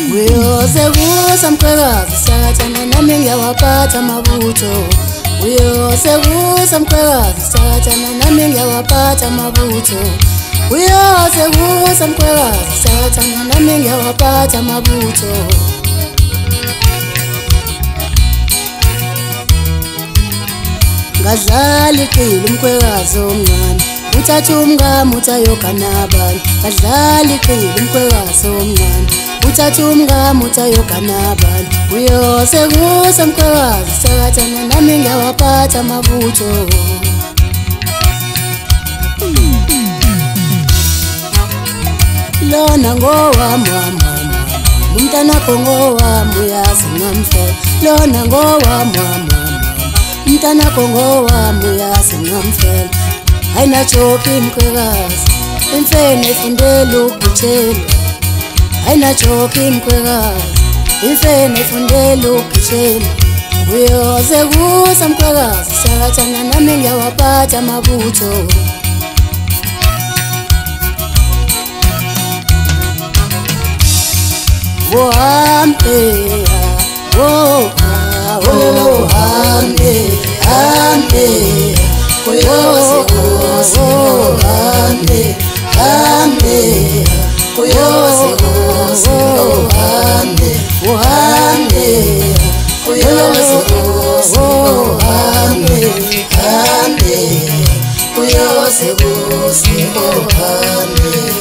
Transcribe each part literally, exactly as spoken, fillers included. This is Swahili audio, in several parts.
Uyoze kusa mkwekazi sakatana nami ngiyawaphatha amabutho. Uyoze kusa mkwekazi sakatana nami ngiyawaphatha amabutho. Uyoze kusa mkwekazi sakatana nami ngiyawaphatha amabutho. Ngadlala iqili umkhwekazi omncane, uthatha umngamo utayoka nabani. Ngadlala iqili umkhwekazi omncane, uthatha umngamo utayoka nabani. Uyoze kusa mkhwekazi sakatana nami ngiyawaphatha amabutho. Lona ngowami wami, umntanakho ngowami uyazi ngamfela. Lona ngowami wami, umntanakho ngowami uyazi ngamfela. Ayinajoki mkhwekazi, imfene ifundela ukugitshela. Ayinajoki mkhwekazi, imfene ifundela ukugitshela. Uyoze kusa mkhwekazi sakatana nami ngiyawaphatha amabutho. Wohambe, oh, oh, hambe, hambe, uyoze kusa, oh, hambe, hambe, uyoze kusa, oh, hambe, hambe, uyoze kusa, oh, hambe, hambe, uyoze kusa, oh, hambe.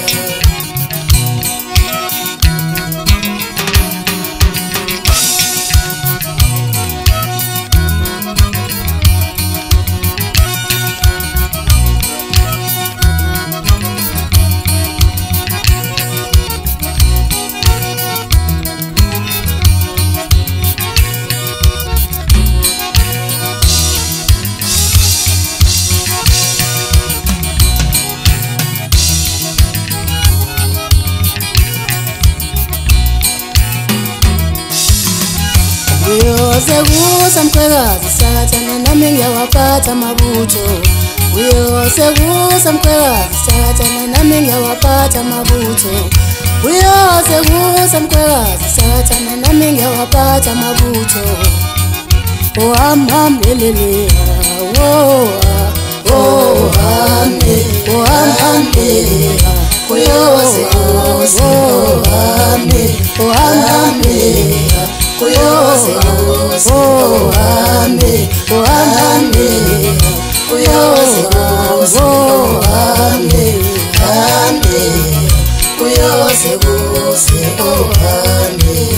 Uyoze kusa mkhwekazi sakatana nami ngiyawaphatha amabutho. Uyoze kusa mkhwekazi sakatana nami ngiyawaphatha amabutho. Uyoze kusa mkhwekazi sakatana nami ngiyawaphatha amabutho. Ohambambelele, oh, oh, hambe, ohambe, uyoze kusa, oh, hambe, ohambe, uyoze kusa, oh, hambe, ohambe, uyoze kusa, oh, hambe, hambe, uyoze kusa, oh, hambe.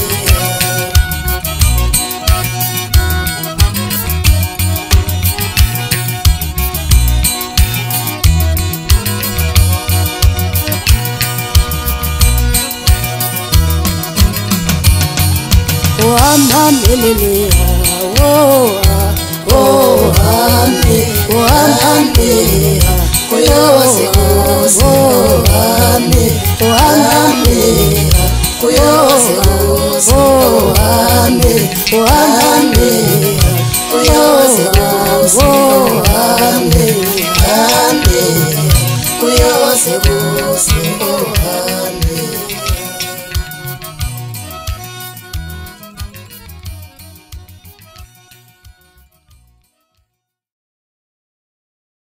Ohambambelele, oh, oh, hambe, ohambe, uyoze kusa, oh, hambe, ohambe, uyoze kusa, oh, hambe, ohambe, uyoze kusa.